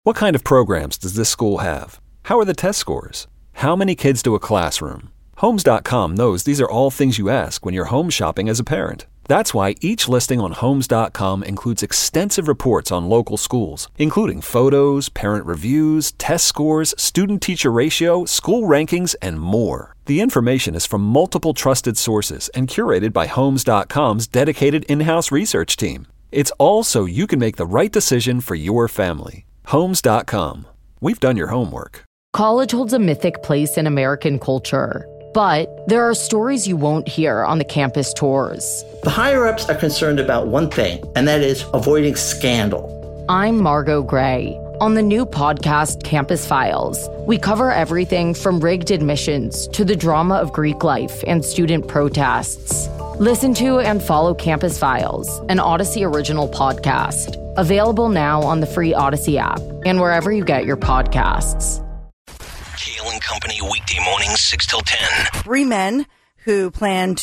What kind of programs does this school have? How are the test scores? How many kids do a classroom? Homes.com knows these are all things you ask when you're home shopping as a parent. That's why each listing on Homes.com includes extensive reports on local schools, including photos, parent reviews, test scores, student-teacher ratio, school rankings, and more. The information is from multiple trusted sources and curated by Homes.com's dedicated in-house research team. It's all so you can make the right decision for your family. Homes.com. We've done your homework. College holds a mythic place in American culture, but there are stories you won't hear on the campus tours. The higher-ups are concerned about one thing, and that is avoiding scandal. I'm Margot Gray. On the new podcast, Campus Files, we cover everything from rigged admissions to the drama of Greek life and student protests. Listen to and follow Campus Files, an Odyssey original podcast. Available now on the free Odyssey app and wherever you get your podcasts. Kale and Company, weekday mornings, 6 till 10. 3 men who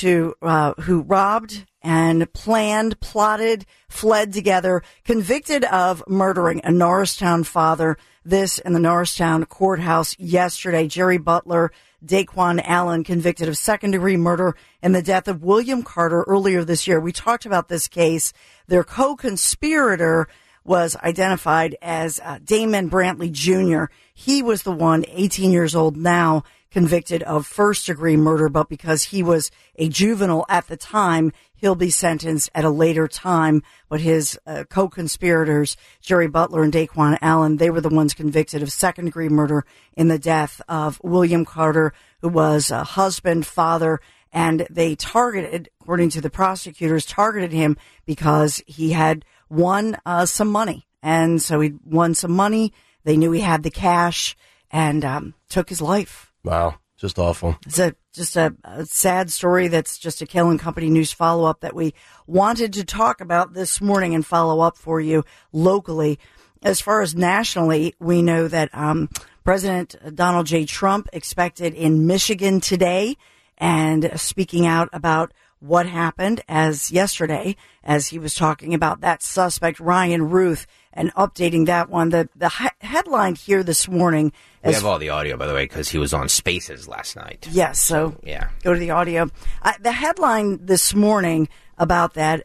who robbed and plotted, fled together, convicted of murdering a Norristown father. This in the Norristown courthouse yesterday. Jerry Butler, Daquan Allen, convicted of second-degree murder in the death of William Carter earlier this year. We talked about this case. Their co-conspirator was identified as Damon Brantley Jr. He was the one, 18 years old now, convicted of first-degree murder, but because he was a juvenile at the time, he'll be sentenced at a later time. But his co-conspirators, Jerry Butler and Daquan Allen, they were the ones convicted of second-degree murder in the death of William Carter, who was a husband, father, and they targeted, according to the prosecutors, targeted him because he had won some money. And so he won some money. They knew he had the cash and took his life. Wow, just awful. It's just a sad story. That's just a Kale and Company News follow-up that we wanted to talk about this morning and follow up for you locally. As far as nationally, we know that President Donald J. Trump expected in Michigan today, and speaking out about what happened as yesterday, as he was talking about that suspect, Ryan Ruth, and updating that one. The headline here this morning. We have all the audio, by the way, because he was on Spaces last night. Yes, so yeah. Go to the audio. The headline this morning about that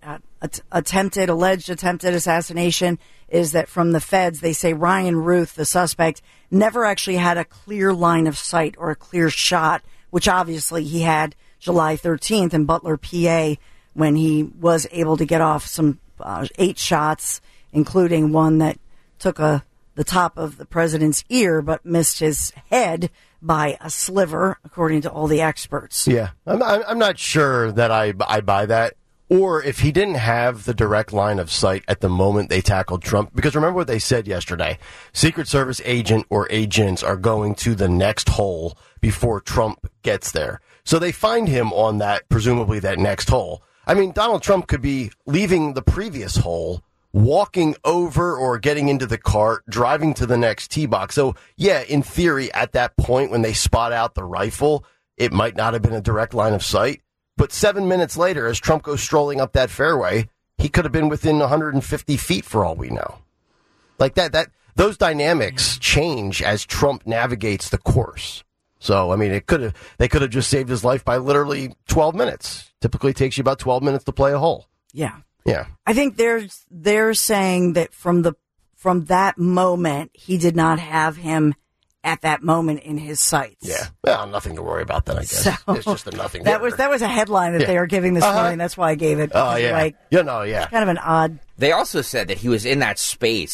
alleged attempted assassination is that from the feds, they say Ryan Ruth, the suspect, never actually had a clear line of sight or a clear shot, which obviously he had July 13th in Butler, PA, when he was able to get off some 8 shots, including one that took the top of the president's ear but missed his head by a sliver, according to all the experts. Yeah, I'm not sure that I buy that. Or if he didn't have the direct line of sight at the moment they tackled Trump. Because remember what they said yesterday. Secret Service agent or agents are going to the next hole before Trump gets there. So they find him on that, presumably that next hole. I mean, Donald Trump could be leaving the previous hole, walking over or getting into the cart, driving to the next tee box. So, yeah, in theory, at that point when they spot out the rifle, it might not have been a direct line of sight. But 7 minutes later, as Trump goes strolling up that fairway, he could have been within 150 feet for all we know. Like that those dynamics change as Trump navigates the course. So, I mean, they could have just saved his life by literally 12 minutes. Typically takes you about 12 minutes to play a hole. Yeah. Yeah. I think they're saying that from that moment, he did not have him at that moment in his sights. Yeah. Well, nothing to worry about then, I guess. So, it's just a nothing. That was a headline that they were giving this morning. That's why I gave it. Oh, yeah. Like, yeah. Kind of an odd. They also said that he was in that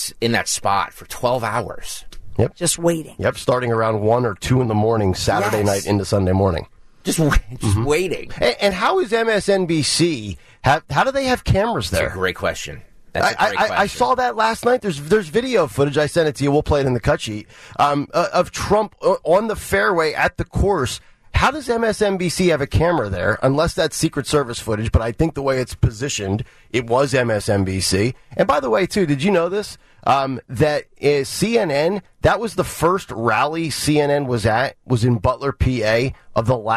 spot for 12 hours. Yep. Just waiting. Yep. Starting around 1 or 2 in the morning, Saturday night into Sunday morning. Just waiting. And how is MSNBC? How do they have cameras there? That's a great question. That's a great question. I saw that last night. There's video footage. I sent it to you. We'll play it in the cut sheet of Trump on the fairway at the course. How does MSNBC have a camera there? Unless that's Secret Service footage, but I think the way it's positioned, it was MSNBC. And by the way, too, did you know this? That is CNN, that was the first rally CNN was in Butler, PA, of the last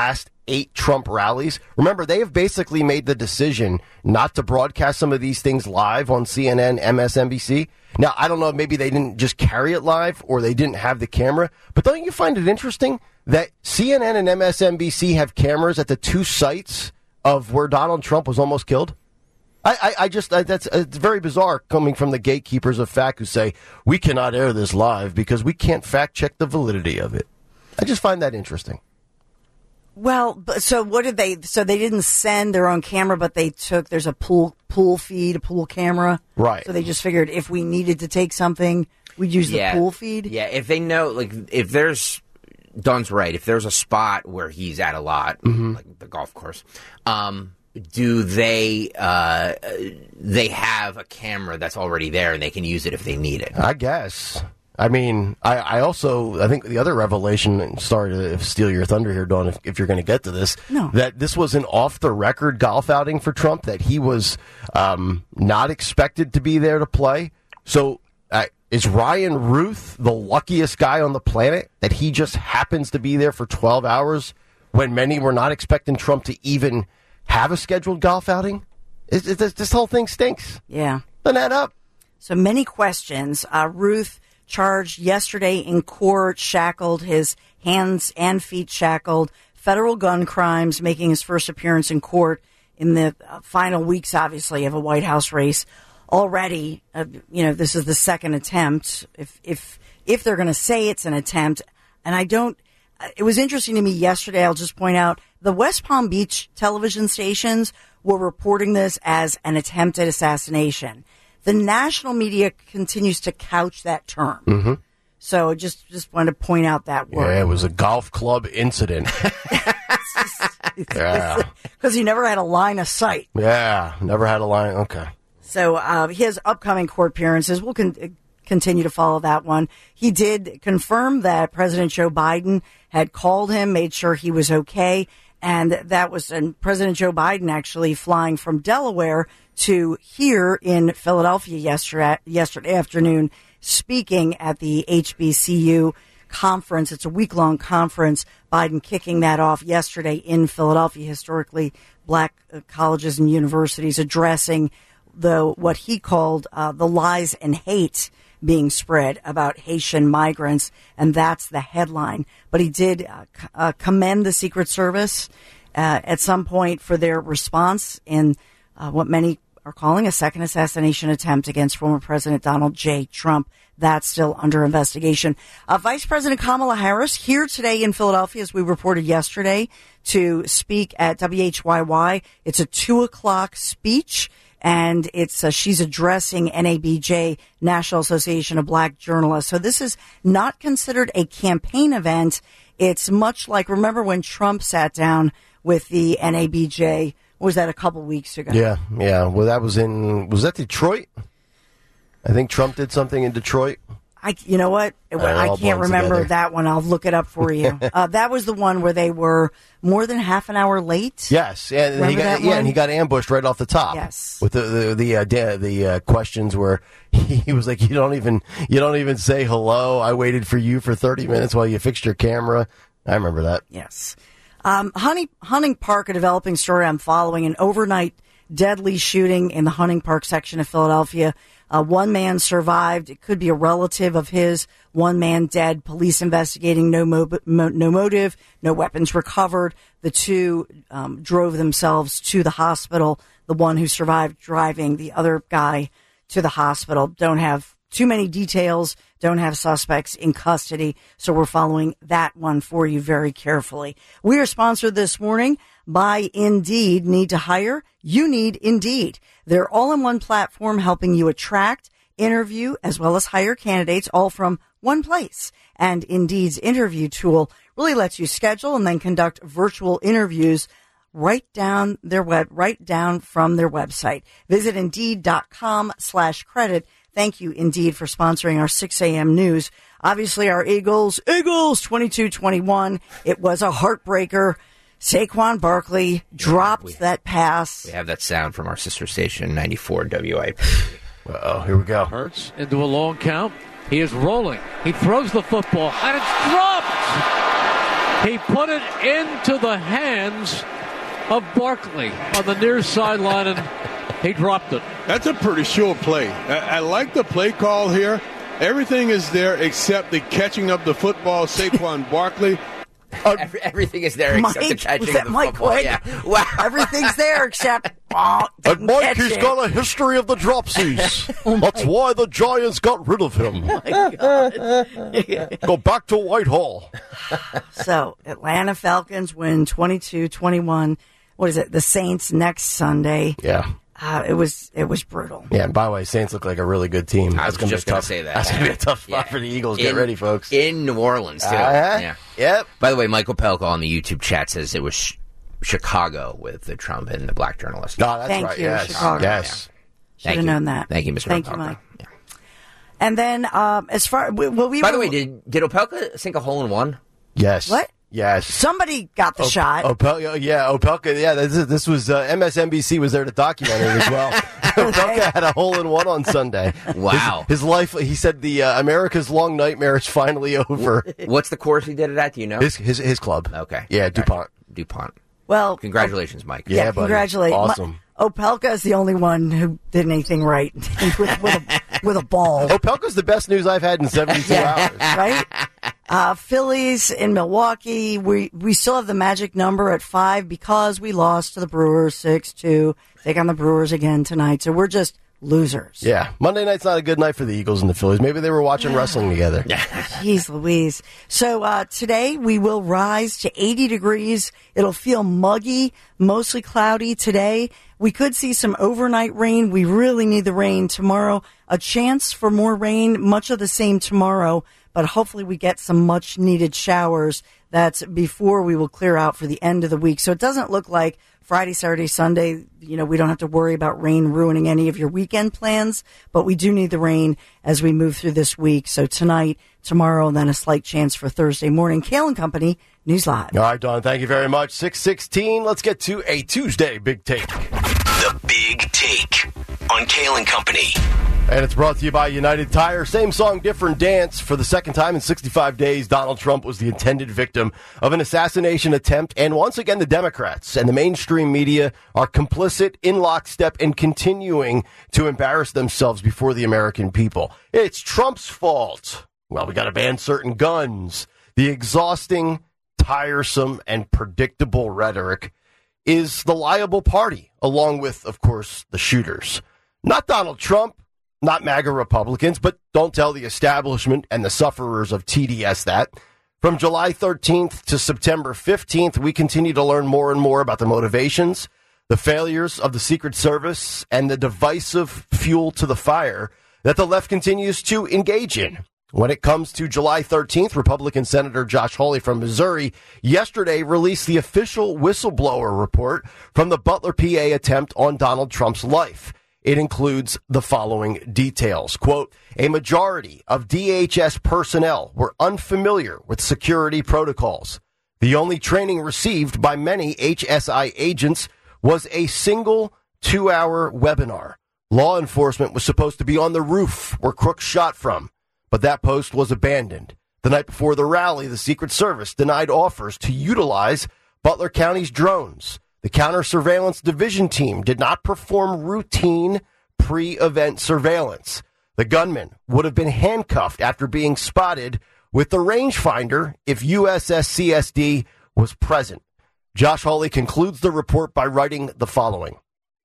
8 Trump rallies. Remember, they have basically made the decision not to broadcast some of these things live on CNN, MSNBC. Now, I don't know, maybe they didn't just carry it live or they didn't have the camera, but don't you find it interesting that CNN and MSNBC have cameras at the 2 sites of where Donald Trump was almost killed? It's very bizarre coming from the gatekeepers of fact who say, we cannot air this live because we can't fact check the validity of it. I just find that interesting. Well, so what did they? So they didn't send their own camera, but they took. There's a pool feed, a pool camera, right? So they just figured if we needed to take something, we'd use the pool feed. Yeah, if they know, like, if there's Don's right, if there's a spot where he's at a lot, like the golf course, do they have a camera that's already there and they can use it if they need it? I guess. I mean, I think the other revelation, sorry to steal your thunder here, Dawn, if you're going to get to this, that this was an off-the-record golf outing for Trump, that he was not expected to be there to play. So is Ryan Ruth the luckiest guy on the planet that he just happens to be there for 12 hours when many were not expecting Trump to even have a scheduled golf outing? This whole thing stinks. Yeah. Doesn't add up. So many questions. Ruth charged yesterday in court, shackled, his hands and feet shackled, federal gun crimes, making his first appearance in court in the final weeks, obviously, of a White House race. Already, this is the second attempt, if they're going to say it's an attempt. And it was interesting to me yesterday, I'll just point out, the West Palm Beach television stations were reporting this as an attempted assassination. The national media continues to couch that term. Mm-hmm. So just wanted to point out that word. Yeah, it was a golf club incident. Because he never had a line of sight. Yeah, never had a line. Okay. So his upcoming court appearances, we'll continue to follow that one. He did confirm that President Joe Biden had called him, made sure he was okay. And President Joe Biden actually flying from Delaware to here in Philadelphia yesterday afternoon, speaking at the HBCU conference. It's a week-long conference. Biden kicking that off yesterday in Philadelphia, historically black colleges and universities, addressing what he called the lies and hate being spread about Haitian migrants, and that's the headline. But he did commend the Secret Service at some point for their response in what many are calling a second assassination attempt against former President Donald J. Trump. That's still under investigation. Vice President Kamala Harris here today in Philadelphia, as we reported yesterday, to speak at WHYY. It's a 2:00 speech. And she's addressing NABJ, National Association of Black Journalists. So this is not considered a campaign event. It's much like, remember when Trump sat down with the NABJ? What was that, a couple weeks ago? Yeah. Well, was that Detroit? I think Trump did something in Detroit. You know what? I can't remember together. That one. I'll look it up for you. That was the one where they were more than half an hour late. Yes, and he got ambushed right off the top. Yes, with the questions where he was like, "You don't even say hello. I waited for you for 30 minutes while you fixed your camera." I remember that. Yes, Hunting Park, a developing story I'm following. An overnight deadly shooting in the Hunting Park section of Philadelphia. One man survived. It could be a relative of his. One man dead. Police investigating. No motive. No weapons recovered. The two drove themselves to the hospital. The one who survived driving the other guy to the hospital. Don't have too many details. Don't have suspects in custody. So we're following that one for you very carefully. We are sponsored this morning by Indeed. Need to hire? You need Indeed. They're all-in-one platform helping you attract, interview, as well as hire candidates all from one place. And Indeed's interview tool really lets you schedule and then conduct virtual interviews right down from their website. Visit Indeed.com/credit. Thank you, Indeed, for sponsoring our 6 a.m. news. Obviously, our Eagles 22-21. It was a heartbreaker. Saquon Barkley dropped that pass. We have that sound from our sister station, 94 WIP. Here we go. Hurts into a long count. He is rolling. He throws the football, and it's dropped. He put it into the hands of Barkley on the near sideline, and he dropped it. That's a pretty sure play. I like the play call here. Everything is there except the catching of the football. Saquon Barkley. Everything is there except the catching of the football. Yeah. Wow. Everything's there except and Mike, he's got a history of the dropsies. That's why the Giants got rid of him. Oh my God. Go back to Whitehall. So, Atlanta Falcons win 22-21. What is it? The Saints next Sunday. Yeah. It was brutal. Yeah, and by the way, Saints look like a really good team. I was just going to say that. That's going to be a tough spot for the Eagles. Get ready, folks. In New Orleans, too. Yeah. Yep. By the way, Michael Pelko on the YouTube chat says it was Chicago with the Trump and the black journalist. No, that's Thank right. you, Yes. Chicago. Yes. Should have known that. Thank you, Mr. Thank Opelka. you, Mike. Yeah. And then, as far... By the way, did Opelka sink a hole in one? Yes. What? Yes. Somebody got the shot. Opelka, yeah, this was MSNBC was there to document it as well. Opelka had a hole in one on Sunday. Wow. His life, he said the America's long nightmare is finally over. What's the course he did it at? Do you know? His club. Okay. Yeah, DuPont. Well, congratulations, Mike. Yeah, buddy. congratulations. Awesome. Opelka is the only one who did anything right with a ball. Opelka's the best news I've had in 72 hours. Right? Phillies in Milwaukee. We still have the magic number at 5 because we lost to the Brewers 6-2. Take on the Brewers again tonight. So we're just losers. Yeah. Monday night's not a good night for the Eagles and the Phillies. Maybe they were watching wrestling together. Jeez Louise. So today we will rise to 80 degrees. It'll feel muggy, mostly cloudy today. We could see some overnight rain. We really need the rain tomorrow. A chance for more rain, much of the same tomorrow, but hopefully we get some much needed showers. That's before we will clear out for the end of the week. So it doesn't look like Friday, Saturday, Sunday, we don't have to worry about rain ruining any of your weekend plans, but we do need the rain as we move through this week. So tonight, tomorrow, and then a slight chance for Thursday morning. Kale and Company, News Live. All right, Don, thank you very much. 6:16, let's get to a Tuesday Big Take. The Big Take on Kale and Company. And it's brought to you by United Tire. Same song, different dance. For the second time in 65 days, Donald Trump was the intended victim of an assassination attempt. And once again, the Democrats and the mainstream media are complicit in lockstep and continuing to embarrass themselves before the American people. It's Trump's fault. Well, we got to ban certain guns. The exhausting, tiresome, and predictable rhetoric is the liable party, along with, of course, the shooters. Not Donald Trump. Not MAGA Republicans, but don't tell the establishment and the sufferers of TDS that. From July 13th to September 15th, we continue to learn more and more about the motivations, the failures of the Secret Service, and the divisive fuel to the fire that the left continues to engage in. When it comes to July 13th, Republican Senator Josh Hawley from Missouri yesterday released the official whistleblower report from the Butler, PA attempt on Donald Trump's life. It includes the following details. Quote, a majority of DHS personnel were unfamiliar with security protocols. The only training received by many HSI agents was a single 2-hour webinar. Law enforcement was supposed to be on the roof where Crooks shot from, but that post was abandoned. The night before the rally, the Secret Service denied offers to utilize Butler County's drones. The Counter-Surveillance Division team did not perform routine pre-event surveillance. The gunman would have been handcuffed after being spotted with the rangefinder if USS-CSD was present. Josh Hawley concludes the report by writing the following.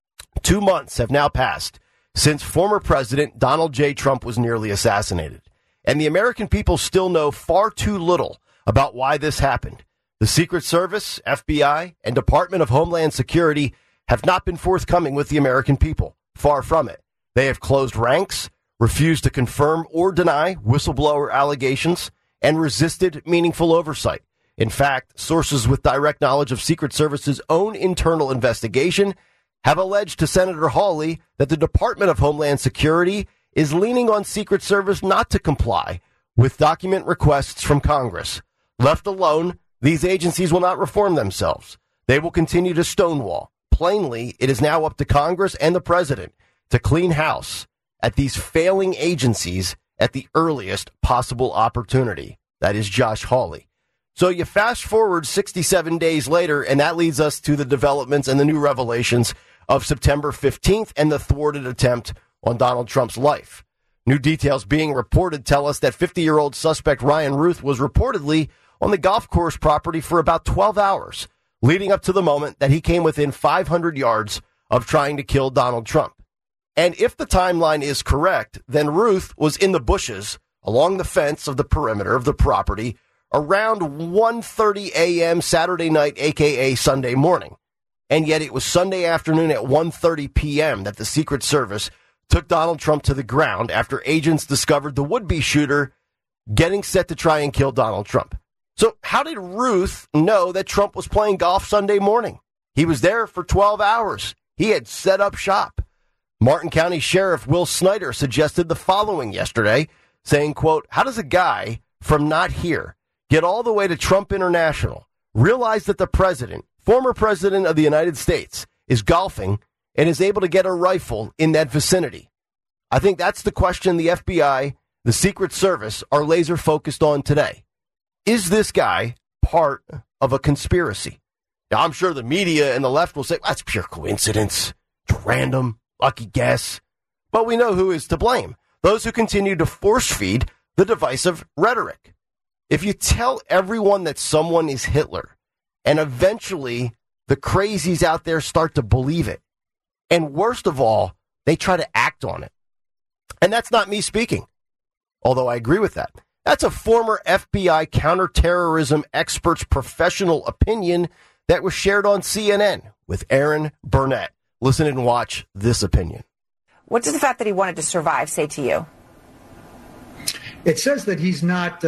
2 months have now passed since former President Donald J. Trump was nearly assassinated, and the American people still know far too little about why this happened. The Secret Service, FBI, and Department of Homeland Security have not been forthcoming with the American people. Far from it. They have closed ranks, refused to confirm or deny whistleblower allegations, and resisted meaningful oversight. In fact, sources with direct knowledge of Secret Service's own internal investigation have alleged to Senator Hawley that the Department of Homeland Security is leaning on Secret Service not to comply with document requests from Congress. Left alone, these agencies will not reform themselves. They will continue to stonewall. Plainly, it is now up to Congress and the president to clean house at these failing agencies at the earliest possible opportunity. That is Josh Hawley. So you fast forward 67 days later, and that leads us to the developments and the new revelations of September 15th and the thwarted attempt on Donald Trump's life. New details being reported tell us that 50-year-old suspect Ryan Ruth was reportedly on the golf course property for about 12 hours, leading up to the moment that he came within 500 yards of trying to kill Donald Trump. And if the timeline is correct, then Ruth was in the bushes along the fence of the perimeter of the property around 1:30 a.m. Saturday night, a.k.a. Sunday morning. And yet it was Sunday afternoon at 1:30 p.m. that the Secret Service took Donald Trump to the ground after agents discovered the would-be shooter getting set to try and kill Donald Trump. So how did Ruth know that Trump was playing golf Sunday morning? He was there for 12 hours. He had set up shop. Martin County Sheriff Will Snyder suggested the following yesterday, saying, quote, how does a guy from not here get all the way to Trump International, realize that the president, former president of the United States, is golfing and is able to get a rifle in that vicinity? I think that's the question the FBI, the Secret Service, are laser focused on today. Is this guy part of a conspiracy? Now, I'm sure the media and the left will say, that's pure coincidence. It's random, lucky guess. But we know who is to blame. Those who continue to force feed the divisive rhetoric. If you tell everyone that someone is Hitler, and eventually the crazies out there start to believe it, and worst of all, they try to act on it. And that's not me speaking, although I agree with that. That's a former FBI counterterrorism expert's professional opinion that was shared on CNN with Aaron Burnett. Listen and watch this opinion. What does the fact that he wanted to survive say to you? It says that he's not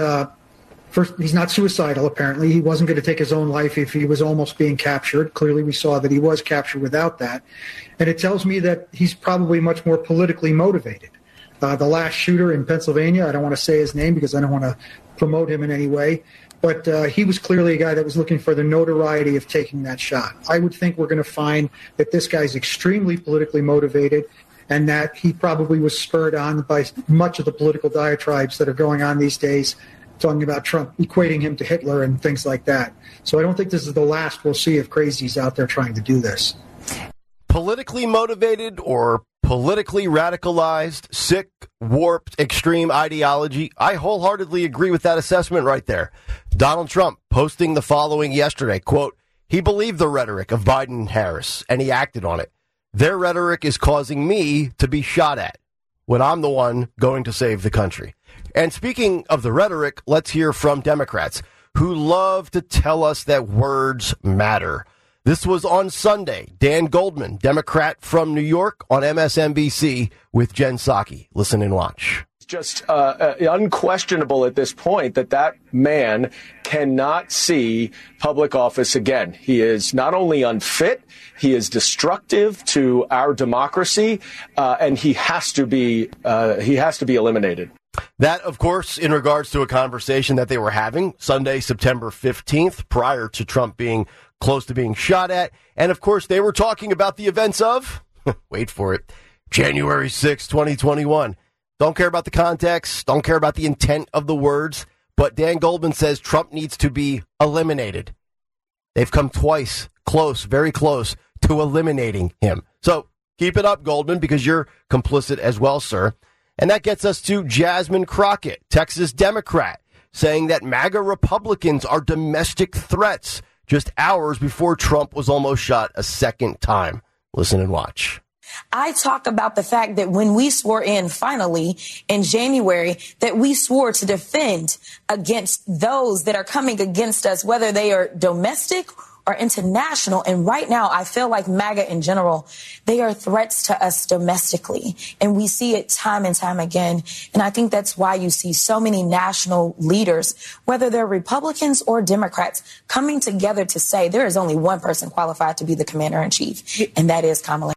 he's not suicidal, apparently. He wasn't going to take his own life if he was almost being captured. Clearly, we saw that he was captured without that. And it tells me that he's probably much more politically motivated. The last shooter in Pennsylvania, I don't want to say his name because I don't want to promote him in any way, but he was clearly a guy that was looking for the notoriety of taking that shot. I would think we're going to find that this guy's extremely politically motivated and that he probably was spurred on by much of the political diatribes that are going on these days, talking about Trump, equating him to Hitler and things like that. So I don't think this is the last we'll see of crazies out there trying to do this. Politically motivated or politically radicalized, sick, warped, extreme ideology. I wholeheartedly agree with that assessment right there. Donald Trump posting the following yesterday, quote, he believed the rhetoric of Biden and Harris, and he acted on it. Their rhetoric is causing me to be shot at when I'm the one going to save the country. And speaking of the rhetoric, let's hear from Democrats who love to tell us that words matter. This was on Sunday. Dan Goldman, Democrat from New York, on MSNBC with Jen Psaki. Listen and watch. It's just unquestionable at this point that man cannot see public office again. He is not only unfit, he is destructive to our democracy, and he has to be eliminated. That, of course, in regards to a conversation that they were having Sunday, September 15th, prior to Trump being close to being shot at. And, of course, they were talking about the events of, wait for it, January 6, 2021. Don't care about the context. Don't care about the intent of the words. But Dan Goldman says Trump needs to be eliminated. They've come twice, close, very close to eliminating him. So keep it up, Goldman, because you're complicit as well, sir. And that gets us to Jasmine Crockett, Texas Democrat, saying that MAGA Republicans are domestic threats just hours before Trump was almost shot a second time. Listen and watch. I talk about the fact that when we swore in finally in January, that we swore to defend against those that are coming against us, whether they are domestic or international. And right now, I feel like MAGA in general, they are threats to us domestically. And we see it time and time again. And I think that's why you see so many national leaders, whether they're Republicans or Democrats, coming together to say there is only one person qualified to be the commander in chief, and that is Kamala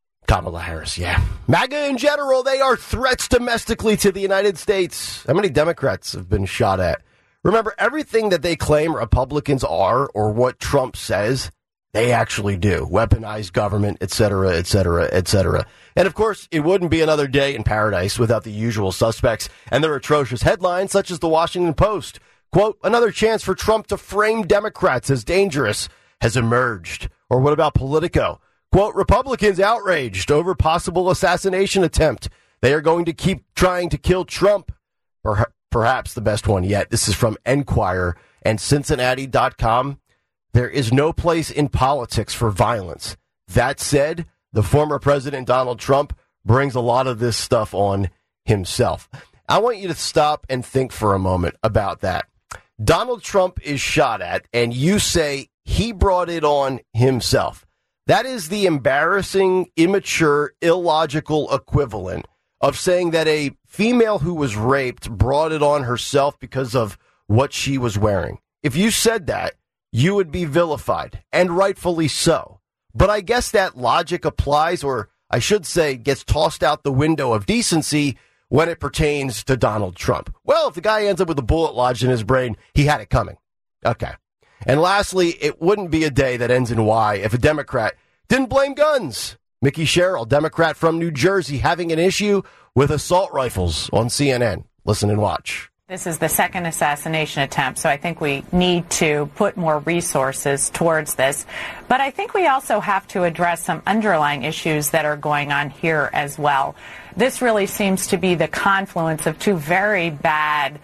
Harris, yeah. MAGA in general, they are threats domestically to the United States. How many Democrats have been shot at? Remember, everything that they claim Republicans are or what Trump says, they actually do. Weaponized government, et cetera, et cetera, et cetera. And, of course, it wouldn't be another day in paradise without the usual suspects and their atrocious headlines, such as the Washington Post Quote, another chance for Trump to frame Democrats as dangerous has emerged. Or what about Politico? Quote, Republicans outraged over possible assassination attempt. They are going to keep trying to kill Trump. Perhaps the best one yet. This is from Enquirer and Cincinnati.com. There is no place in politics for violence. That said, the former President Donald Trump brings a lot of this stuff on himself. I want you to stop and think for a moment about that. Donald Trump is shot at, and you say he brought it on himself. That is the embarrassing, immature, illogical equivalent of saying that a female who was raped brought it on herself because of what she was wearing. If you said that, you would be vilified, and rightfully so. But I guess that logic applies, or I should say gets tossed out the window of decency when it pertains to Donald Trump. Well, if the guy ends up with a bullet lodged in his brain, he had it coming. Okay. And lastly, it wouldn't be a day that ends in Y if a Democrat didn't blame guns. Mickey Sherrill, Democrat from New Jersey, having an issue with assault rifles on CNN. Listen and watch. This is the second assassination attempt, so I think we need to put more resources towards this. But I think we also have to address some underlying issues that are going on here as well. This really seems to be the confluence of two very bad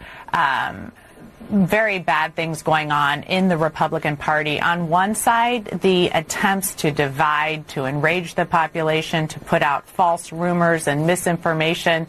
things going on in the Republican Party. On one side, the attempts to divide, to enrage the population, to put out false rumors and misinformation.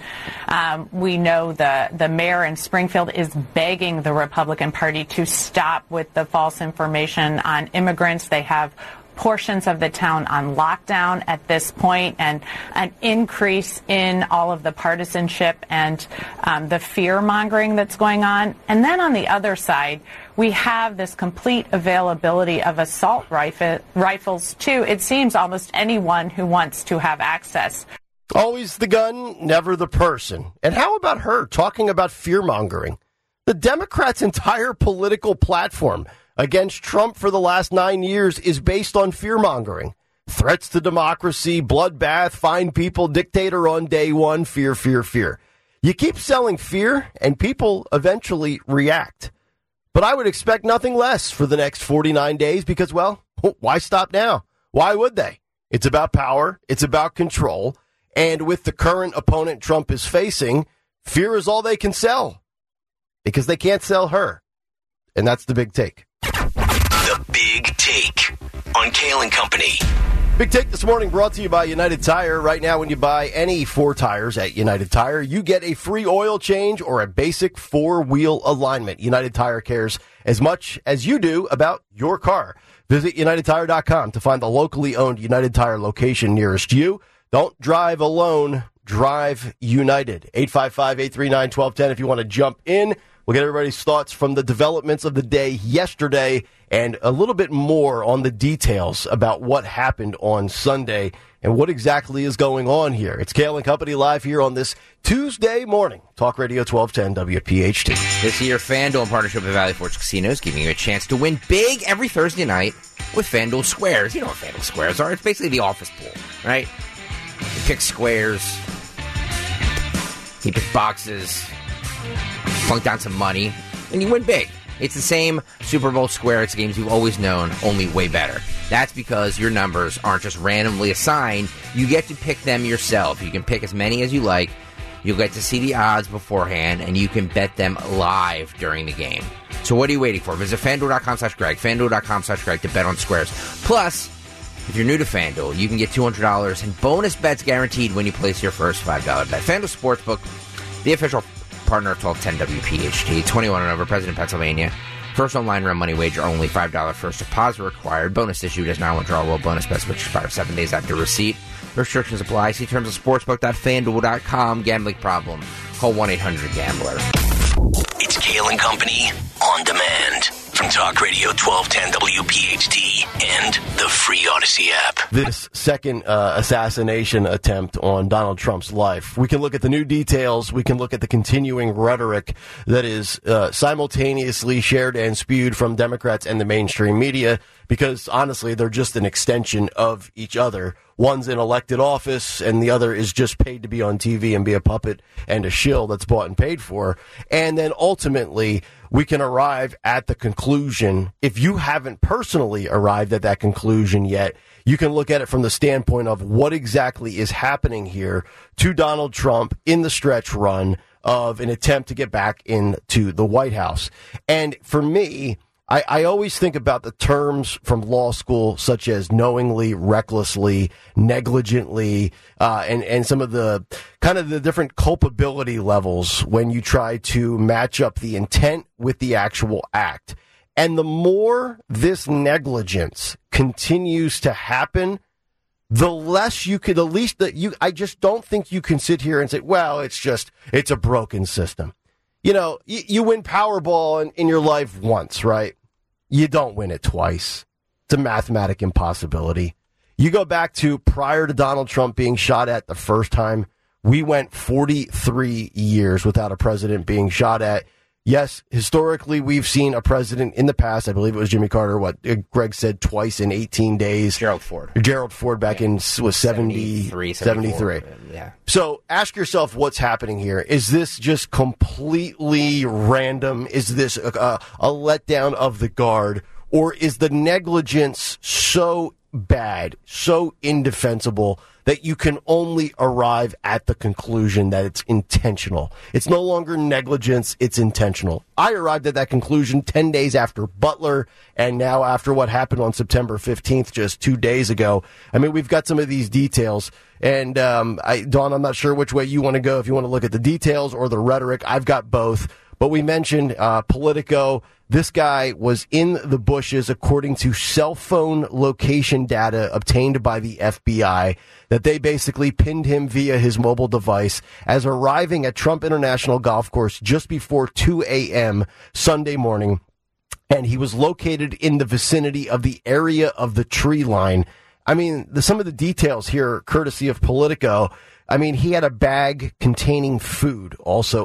We know the mayor in Springfield is begging the Republican Party to stop with the false information on immigrants. They have portions of the town on lockdown at this point, and an increase in all of the partisanship and the fear-mongering that's going on. And then on the other side, we have this complete availability of assault rifles to, it seems, almost anyone who wants to have access. Always the gun, never the person. And how about her talking about fear-mongering? The Democrats' entire political platform against Trump for the last 9 years is based on fear-mongering. Threats to democracy, bloodbath, fine people, dictator on day one, fear, fear, fear. You keep selling fear, and people eventually react. But I would expect nothing less for the next 49 days because, well, why stop now? Why would they? It's about power. It's about control. And with the current opponent Trump is facing, fear is all they can sell because they can't sell her. And that's the big take. The Big Take on Kale & Company. Big Take this morning brought to you by United Tire. Right now, when you buy any 4 tires at United Tire, you get a free oil change or a basic 4-wheel alignment. United Tire cares as much as you do about your car. Visit UnitedTire.com to find the locally owned United Tire location nearest you. Don't drive alone. Drive United. 855-839-1210 if you want to jump in. We'll get everybody's thoughts from the developments of the day yesterday and a little bit more on the details about what happened on Sunday and what exactly is going on here. It's Kale & Company live here on this Tuesday morning. Talk Radio 1210 WPHT. This year, FanDuel, in partnership with Valley Forge Casinos, giving you a chance to win big every Thursday night with FanDuel Squares. You know what FanDuel Squares are. It's basically the office pool, right? You pick squares, you pick boxes, plunk down some money, and you win big. It's the same Super Bowl square. It's games you've always known, only way better. That's because your numbers aren't just randomly assigned. You get to pick them yourself. You can pick as many as you like. You'll get to see the odds beforehand, and you can bet them live during the game. So what are you waiting for? Visit FanDuel.com/Greg, FanDuel.com/Greg to bet on squares. Plus, if you're new to FanDuel, you can get $200 in bonus bets guaranteed when you place your first $5 bet. FanDuel Sportsbook, the official partner of 1210 WPHT, 21 and over, President, Pennsylvania. First online run money wager only, $5 first deposit required. Bonus issued as non-withdrawable bonus bets which expire 7 days after receipt. Restrictions apply. See terms of sportsbook.fanduel.com. Gambling problem? Call 1-800-GAMBLER. It's Kale & Company on demand from Talk Radio 1210 WPHT and the free Odyssey app. This second assassination attempt on Donald Trump's life. We can look at the new details. We can look at the continuing rhetoric that is simultaneously shared and spewed from Democrats and the mainstream media because, honestly, they're just an extension of each other. One's in elected office, and the other is just paid to be on TV and be a puppet and a shill that's bought and paid for. And then ultimately, we can arrive at the conclusion. If you haven't personally arrived at that conclusion yet, you can look at it from the standpoint of what exactly is happening here to Donald Trump in the stretch run of an attempt to get back into the White House. And for me, I always think about the terms from law school, such as knowingly, recklessly, negligently, and some of the kind of the different culpability levels when you try to match up the intent with the actual act. And the more this negligence continues to happen, the less you could, the least that I just don't think you can sit here and say, well, it's a broken system. You know, you win Powerball in your life once, right? You don't win it twice. It's a mathematic impossibility. You go back to prior to Donald Trump being shot at the first time, we went 43 years without a president being shot at. Yes, historically, we've seen a president in the past. I believe it was Jimmy Carter, Greg said, twice in 18 days. Gerald Ford back in was 73. Yeah. So ask yourself what's happening here. Is this just completely random? Is this a letdown of the guard? Or is the negligence so bad, so indefensible, that you can only arrive at the conclusion that it's intentional? It's no longer negligence, it's intentional. I arrived at that conclusion 10 days after Butler, and now after what happened on September 15th, just 2 days ago. I mean, we've got some of these details, and Dawn, I'm not sure which way you want to go, if you want to look at the details or the rhetoric. I've got both. But we mentioned Politico. This guy was in the bushes, according to cell phone location data obtained by the FBI, that they basically pinned him via his mobile device as arriving at Trump International Golf Course just before 2 a.m. Sunday morning. And he was located in the vicinity of the area of the tree line. I mean, some of the details here, courtesy of Politico. I mean, he had a bag containing food also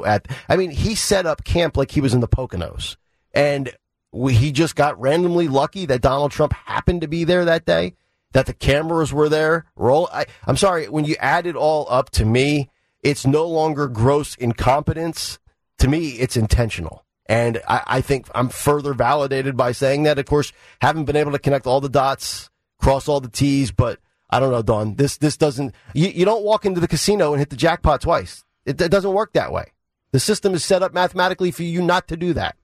he set up camp like he was in the Poconos. And he just got randomly lucky that Donald Trump happened to be there that day, that the cameras were there. I'm sorry, when you add it all up, to me, it's no longer gross incompetence. To me, it's intentional. And I think I'm further validated by saying that. Of course, haven't been able to connect all the dots, cross all the T's, but I don't know, Dawn. This doesn't. You don't walk into the casino and hit the jackpot twice. It doesn't work that way. The system is set up mathematically for you not to do that.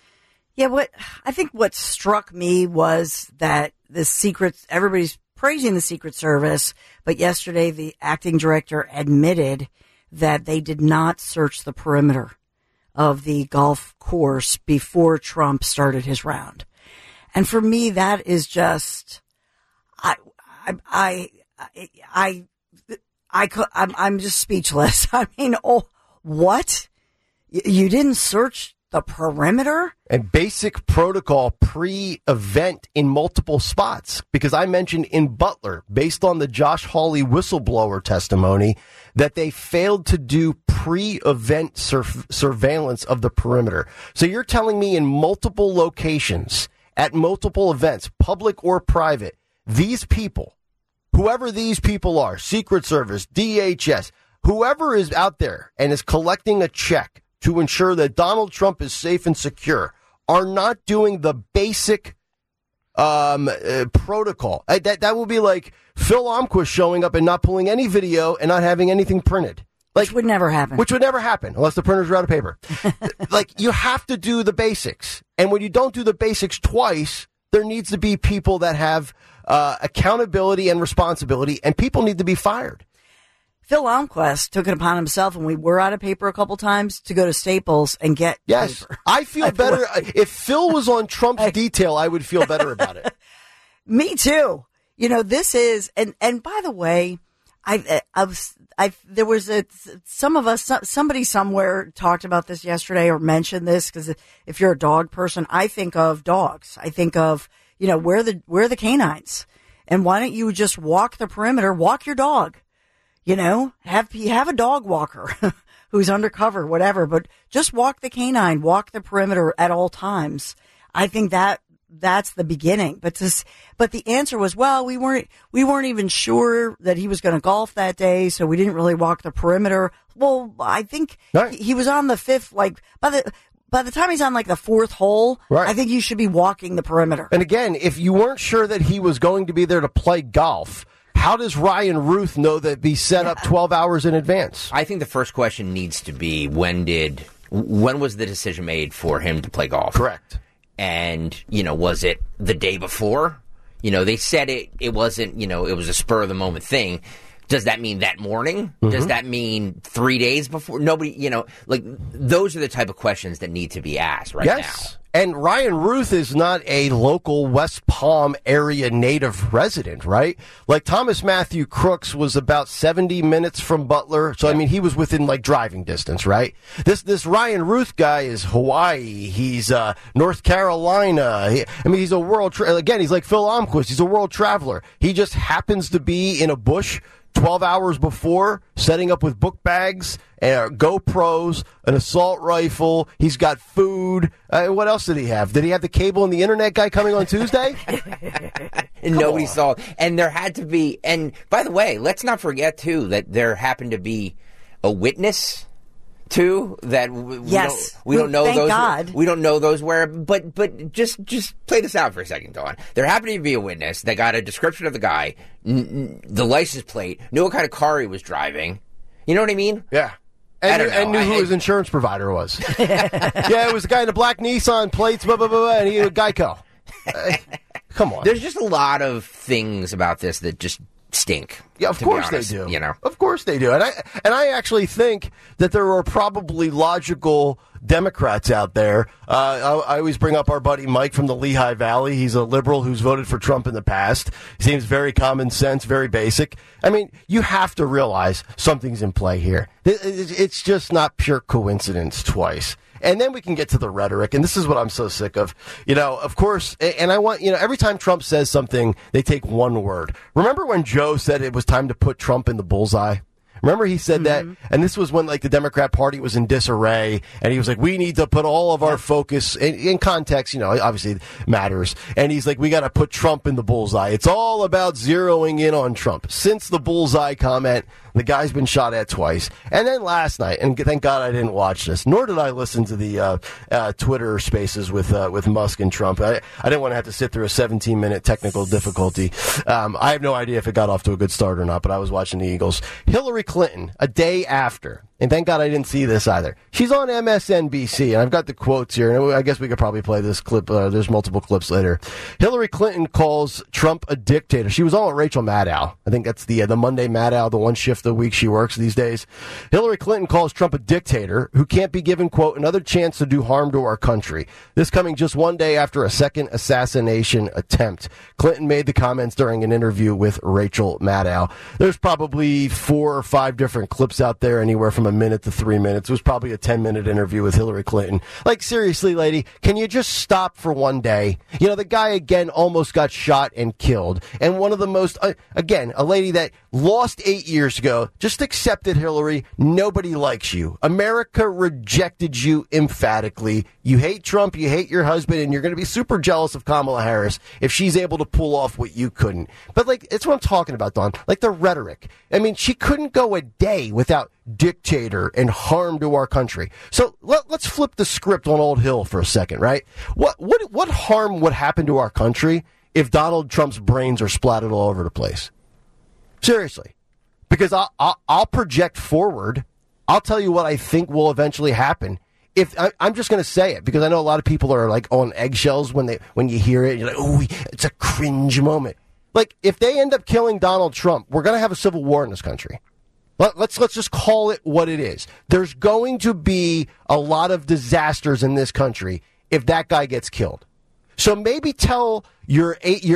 Yeah, I think what struck me was that everybody's praising the Secret Service, but yesterday the acting director admitted that they did not search the perimeter of the golf course before Trump started his round. And for me, that is just, I'm just speechless. I mean, what? You didn't search the perimeter? And basic protocol pre-event in multiple spots. Because I mentioned in Butler, based on the Josh Hawley whistleblower testimony, that they failed to do pre-event surveillance of the perimeter. So you're telling me in multiple locations, at multiple events, public or private, these people, whoever these people are, Secret Service, DHS, whoever is out there and is collecting a check to ensure that Donald Trump is safe and secure, are not doing the basic protocol. That will be like Phil Omquist showing up and not pulling any video and not having anything printed. Which would never happen. Which would never happen unless the printers are out of paper. You have to do the basics. And when you don't do the basics twice, there needs to be people that have accountability and responsibility, and people need to be fired. Phil Omquist took it upon himself, and we were out of paper a couple times, to go to Staples and get paper. I feel better. If Phil was on Trump's detail, I would feel better about it. Me too. You know, this is, and by the way, somebody somewhere talked about this yesterday or mentioned this, because if you're a dog person, I think of dogs. I think of, where are the canines? And why don't you just walk the perimeter, walk your dog? Have a dog walker who's undercover, whatever, but just walk the canine, walk the perimeter at all times. I think that that's the beginning. But the answer was, well, we weren't even sure that he was going to golf that day, so we didn't really walk the perimeter. Well, I think he was on the fifth, like by the time he's on like the fourth hole, I think you should be walking the perimeter. And again, if you weren't sure that he was going to be there to play golf, how does Ryan Ruth know that be set up 12 hours in advance? I think the first question needs to be, when was the decision made for him to play golf? Correct. And, was it the day before? They said it wasn't, it was a spur of the moment thing. Does that mean that morning? Mm-hmm. Does that mean 3 days before? Nobody, those are the type of questions that need to be asked right now. And Ryan Ruth is not a local West Palm area native resident, right? Like Thomas Matthew Crooks was about 70 minutes from Butler. So, I mean, he was within like driving distance, right? This Ryan Ruth guy is Hawaii. He's North Carolina. He's a again, he's like Phil Almquist. He's a world traveler. He just happens to be in a bush 12 hours before, setting up with book bags, GoPros, an assault rifle. He's got food. What else did he have? Did he have the cable and the internet guy coming on Tuesday? And nobody saw it. And there had to be, and by the way, let's not forget, too, that there happened to be a witness, too, that we don't know thank those. God. We don't know those where, but just play this out for a second, Dawn. There happened to be a witness that got a description of the guy, the license plate, knew what kind of car he was driving. You know what I mean? Yeah. And knew who his insurance provider was. Yeah, it was the guy in the black Nissan plates, blah, blah, blah, blah, and he was Geico. Come on. There's just a lot of things about this that just stink. Yeah, of course they do. Of course they do. And I actually think that there are probably logical Democrats out there. I always bring up our buddy Mike from the Lehigh Valley. He's a liberal who's voted for Trump in the past. He seems very common sense, very basic. I mean, you have to realize something's in play here. It's just not pure coincidence twice. And then we can get to the rhetoric, and this is what I'm so sick of. Of course, and I want, every time Trump says something, they take one word. Remember when Joe said it was time to put Trump in the bullseye? Remember he said that? And this was when, like, the Democrat Party was in disarray, and he was like, we need to put all of our focus, in context, obviously it matters. And he's like, we got to put Trump in the bullseye. It's all about zeroing in on Trump. Since the bullseye comment, the guy's been shot at twice. And then last night, and thank God I didn't watch this, nor did I listen to the Twitter spaces with Musk and Trump. I didn't want to have to sit through a 17-minute technical difficulty. I have no idea if it got off to a good start or not, but I was watching the Eagles. Hillary Clinton, a day after, and thank God I didn't see this either. She's on MSNBC, and I've got the quotes here, and I guess we could probably play this clip. There's multiple clips later. Hillary Clinton calls Trump a dictator. She was on with Rachel Maddow. I think that's the Monday Maddow, the one shift a week she works these days. Hillary Clinton calls Trump a dictator who can't be given, quote, another chance to do harm to our country. This coming just one day after a second assassination attempt. Clinton made the comments during an interview with Rachel Maddow. There's probably 4 or 5 different clips out there, anywhere from a minute to 3 minutes. It was probably a 10-minute interview with Hillary Clinton. Like, seriously, lady, can you just stop for one day? The guy, again, almost got shot and killed. And one of the most, again, a lady that lost 8 years ago, just accepted, Hillary. Nobody likes you. America rejected you emphatically. You hate Trump, you hate your husband, and you're going to be super jealous of Kamala Harris if she's able to pull off what you couldn't. But, like, it's what I'm talking about, Don. Like, the rhetoric. I mean, she couldn't go a day without dictator and harm to our country. So let's flip the script on Old Hill for a second, right? What harm would happen to our country if Donald Trump's brains are splattered all over the place? Seriously. Because I'll project forward. I'll tell you what I think will eventually happen. If I'm just going to say it, because I know a lot of people are like on eggshells when you hear it. You're like, oh, it's a cringe moment. Like, if they end up killing Donald Trump, we're going to have a civil war in this country. Let's just call it what it is. There's going to be a lot of disasters in this country if that guy gets killed. So maybe tell your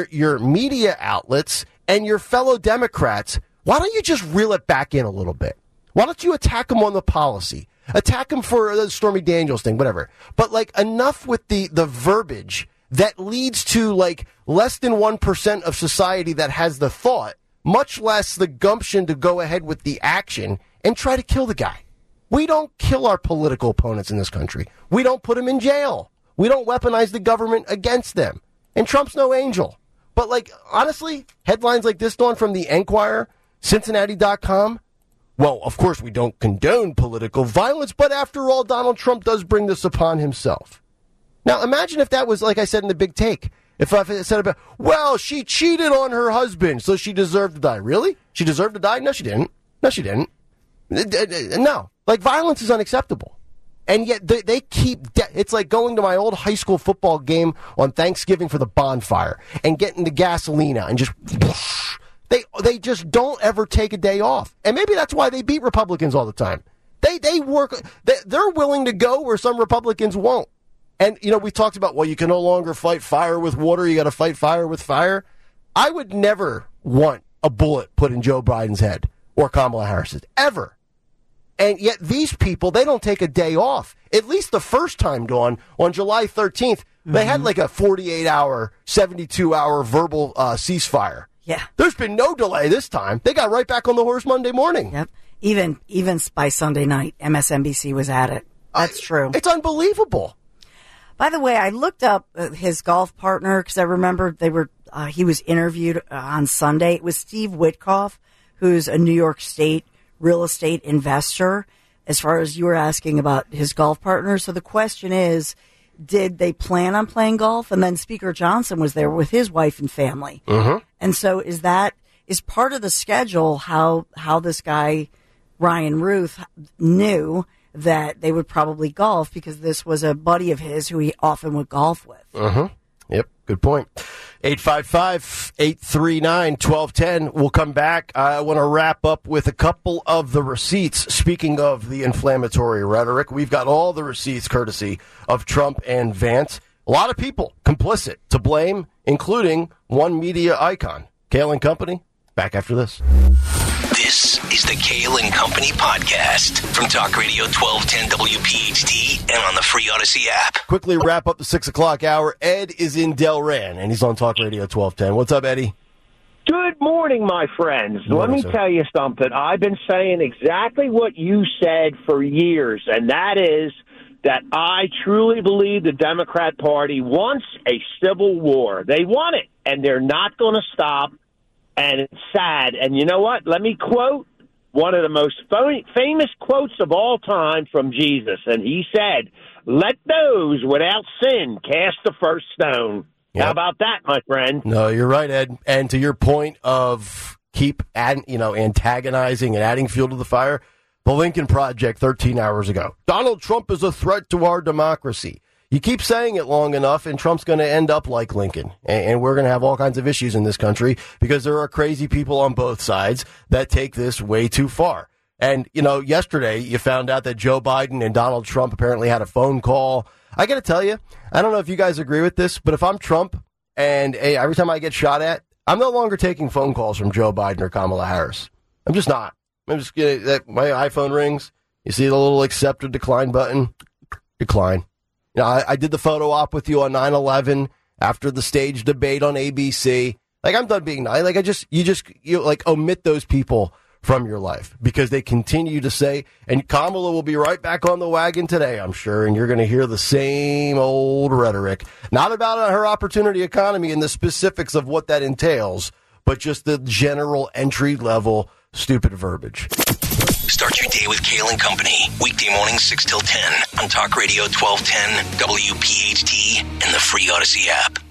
media outlets and your fellow Democrats, why don't you just reel it back in a little bit? Why don't you attack them on the policy? Attack them for the Stormy Daniels thing, whatever. But, like, enough with the verbiage that leads to, like, less than 1% of society that has the thought, much less the gumption to go ahead with the action and try to kill the guy. We don't kill our political opponents in this country. We don't put them in jail. We don't weaponize the government against them. And Trump's no angel. But, like, honestly, headlines like this, Dawn, from the Enquirer, Cincinnati.com, well, of course, we don't condone political violence, but after all, Donald Trump does bring this upon himself. Now, imagine if that was, like I said in the big take, if I said about, well, she cheated on her husband, so she deserved to die. Really? She deserved to die? No, she didn't. No, she didn't. No. Like, violence is unacceptable. And yet they keep, it's like going to my old high school football game on Thanksgiving for the bonfire and getting the gasoline out and just, they just don't ever take a day off. And maybe that's why they beat Republicans all the time. They work, they're willing to go where some Republicans won't. And, you know, we talked about, well, you can no longer fight fire with water. You got to fight fire with fire. I would never want a bullet put in Joe Biden's head or Kamala Harris's, ever. And yet these people, they don't take a day off. At least the first time, Dawn, on July 13th, they had like a 48-hour, 72-hour verbal ceasefire. Yeah. There's been no delay this time. They got right back on the horse Monday morning. Yep. Even by Sunday night, MSNBC was at it. That's true. It's unbelievable. By the way, I looked up his golf partner because I remember he was interviewed on Sunday. It was Steve Witkoff, who's a New York State real estate investor, as far as you were asking about his golf partner. So the question is, did they plan on playing golf? And then Speaker Johnson was there with his wife and family. Mm-hmm. And so is part of the schedule how this guy, Ryan Ruth, knew that they would probably golf because this was a buddy of his who he often would golf with. Mm-hmm. Yep, good point. 855-839-1210. We'll come back. I want to wrap up with a couple of the receipts. Speaking of the inflammatory rhetoric, we've got all the receipts courtesy of Trump and Vance. A lot of people complicit, to blame, including one media icon. Kale and Company, back after this. This is the Kale and Company podcast from Talk Radio 1210 WPHT and on the free Odyssey app. Quickly wrap up the 6 o'clock hour. Ed is in Delran, and he's on Talk Radio 1210. What's up, Eddie? Good morning, my friends. Let me tell you something. I've been saying exactly what you said for years, and that is that I truly believe the Democrat Party wants a civil war. They want it, and they're not going to stop. And it's sad. And you know what? Let me quote one of the most famous quotes of all time from Jesus. And he said, "Let those without sin cast the first stone." Yep. How about that, my friend? No, you're right, Ed. And to your point of antagonizing and adding fuel to the fire, the Lincoln Project 13 hours ago. Donald Trump is a threat to our democracy. You keep saying it long enough, and Trump's going to end up like Lincoln. And we're going to have all kinds of issues in this country because there are crazy people on both sides that take this way too far. And, yesterday you found out that Joe Biden and Donald Trump apparently had a phone call. I got to tell you, I don't know if you guys agree with this, but if I'm Trump and every time I get shot at, I'm no longer taking phone calls from Joe Biden or Kamala Harris. I'm just not. I'm just getting my iPhone rings. You see the little accept or decline button? Decline. I did the photo op with you on 9/11 after the stage debate on ABC. Like, I'm done being nice. Like, you omit those people from your life because they continue to say, and Kamala will be right back on the wagon today, I'm sure, and you're going to hear the same old rhetoric. Not about her opportunity economy and the specifics of what that entails, but just the general entry-level stupid verbiage. Start your day with Kale and Company. Weekday mornings 6 till 10 on Talk Radio 1210, WPHT, and the free Odyssey app.